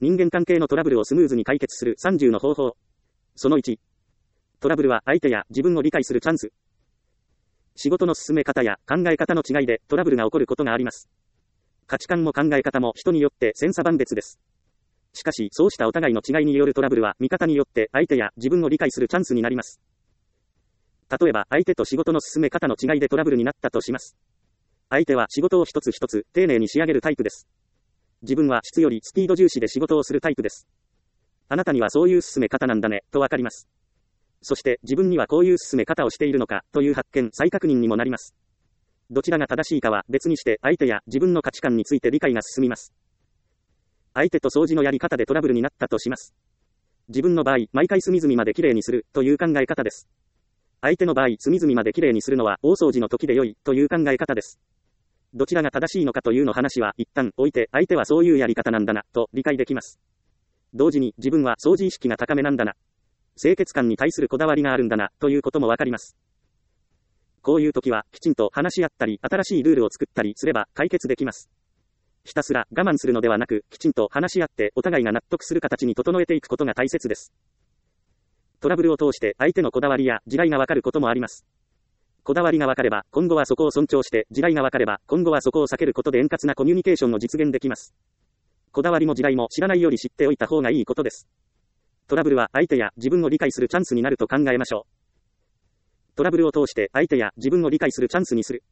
人間関係のトラブルをスムーズに解決する30の方法。その1。トラブルは相手や自分を理解するチャンス。仕事の進め方や考え方の違いでトラブルが起こることがあります。価値観も考え方も人によって千差万別です。しかし、そうしたお互いの違いによるトラブルは見方によって相手や自分を理解するチャンスになります。例えば、相手と仕事の進め方の違いでトラブルになったとします。相手は仕事を一つ一つ丁寧に仕上げるタイプです。自分は質よりスピード重視で仕事をするタイプです。あなたにはそういう進め方なんだね、とわかります。そして、自分にはこういう進め方をしているのか、という発見、再確認にもなります。どちらが正しいかは別にして、相手や自分の価値観について理解が進みます。相手と掃除のやり方でトラブルになったとします。自分の場合、毎回隅々まできれいにする、という考え方です。相手の場合、隅々まできれいにするのは、大掃除の時で良い、という考え方です。どちらが正しいのかというの話は、一旦置いて、相手はそういうやり方なんだな、と理解できます。同時に、自分は掃除意識が高めなんだな。清潔感に対するこだわりがあるんだな、ということもわかります。こういう時は、きちんと話し合ったり、新しいルールを作ったりすれば、解決できます。ひたすら我慢するのではなく、きちんと話し合って、お互いが納得する形に整えていくことが大切です。トラブルを通して、相手のこだわりや地雷がわかることもあります。こだわりがわかれば、今後はそこを尊重して、地雷がわかれば、今後はそこを避けることで円滑なコミュニケーションを実現できます。こだわりも地雷も知らないより知っておいた方がいいことです。トラブルは相手や自分を理解するチャンスになると考えましょう。トラブルを通して相手や自分を理解するチャンスにする。